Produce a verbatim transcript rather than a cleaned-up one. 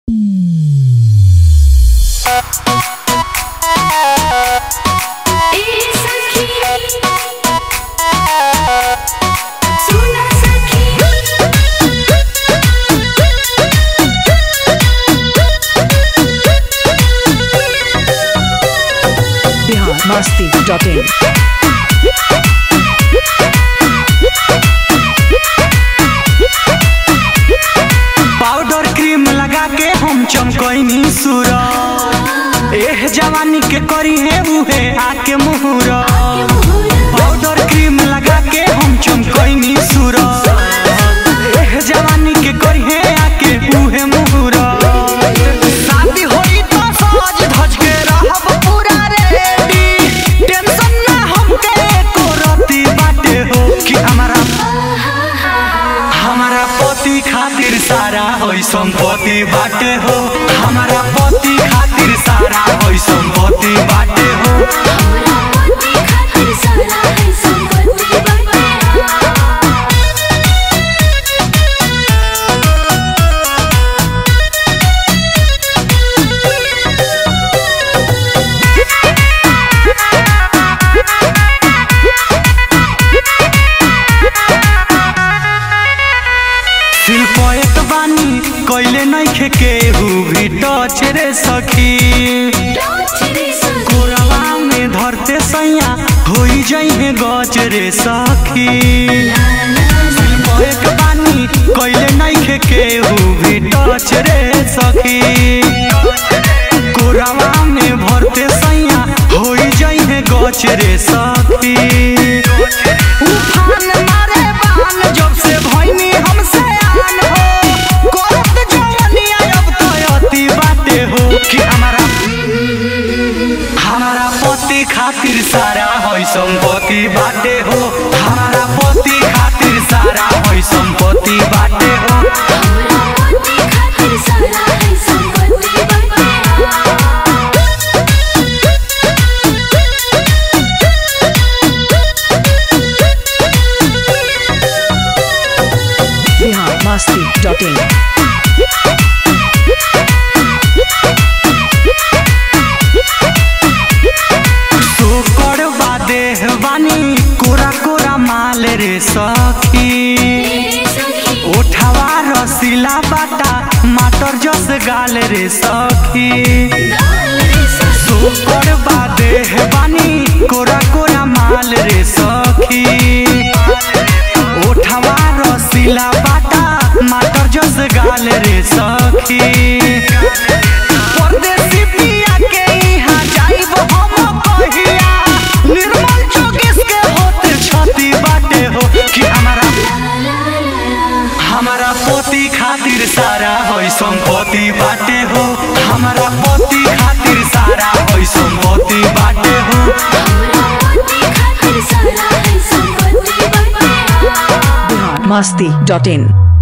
Masti dot in. Powder cream लगा के हम चमकनी सूरा, एह जवानी के करी है उहे आके मुहरा। पाउडर क्रीम लगा के हम चमकनी सूरा, एह जवानी के करी है आके उहे मुहरा। शादी होई तो सज धज के रहब पूरा रेडी, टेंशन ना हमके एको रती बाटे हो कि हमारा हमारा पति खातिर सारा होई संपत्ति बाटे हो। हमारा पति खातिर सारा होई संपत्ति बाटे हो। हमारा पति खातिर सारा है संपत्ति बाटे हो। शिल्पएत बानी कइले नइखे केहू भी टच रे सखी, कोरवा में धरते सैया होई जइहे गच रे सखी। शिल्पएत बानी कइले नइखे केहू भी टच रे सखी, कोरवा में भरते सैया होई जइहे गच रे सखी। उफान मारे बान जब से भइनी हमसे आन हो, करत जवनिया अब तो अति बाटे हो कि हमारा हमारा पति खातिर सारा होई संपत्ति बाटे हो। हमारा पति खातिर सारा होई संपत्ति बाटे हो। हमारा पति खातिर सारा है संपत्ति बाटे हो। Bihar Masti dot in. सोकर बादे बानी कोरा कोरा माल रे सखी, ओठवा रसीला बाटा माटर जस गाल रे सखी। सोकर बादे बानी कोरा कोरा माल रे सखी, ओठवा रसीला बाटा माटर जस गाल रे सखी। परदेसी पिया के इहाँ जाइब हम कहिया, निर्मल चौकीस के होते छती बाटे हो कि हमारा हमारा पति खातिर सारा होई संपत्ति बाटे हो। हमारा पति खातिर सारा होई संपत्ति बाटे हो। हमारा पति खातिर सारा है संपत्ति बाटे हो। बिहार मस्ती डॉट इन।